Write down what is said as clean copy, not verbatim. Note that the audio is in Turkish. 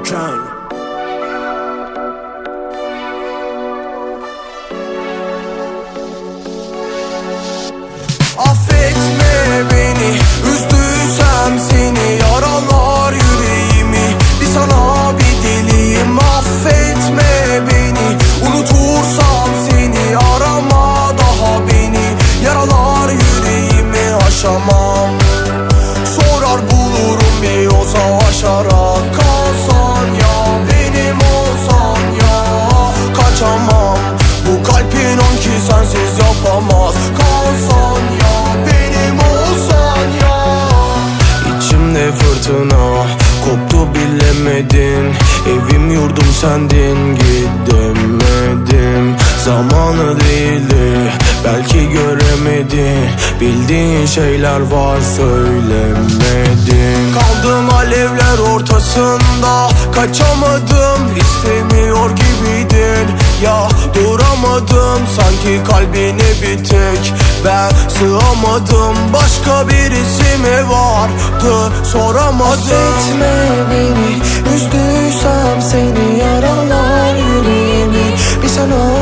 Köken. Affetme beni, üzdüysem seni, yaralar yüreğimi, bir sana bir deliyim. Affetme beni, unutursam seni, arama daha beni, yaralar yüreğimi aşamam. Sorar bulurum bir yol savaşarak, kalsan ya benim olsan ya, kaçamam. Bu kalp inan ki sensiz yapamaz, kalsan ya benim olsan ya. İçimde fırtına koptu bilemedin, evim yurdum sendin, git demedim. Zamanı değildi belki göremedin, bildiğin şeyler var söylemedin. Kaldım alevler ortasında, kaçamadım, istemiyor gibiydin ya, duramadım. Sanki kalbine bir tek ben sığamadım, başka birisi mi vardı soramadım. Affetme beni, üzdüysem seni, yaralar yüreğimi, bir sana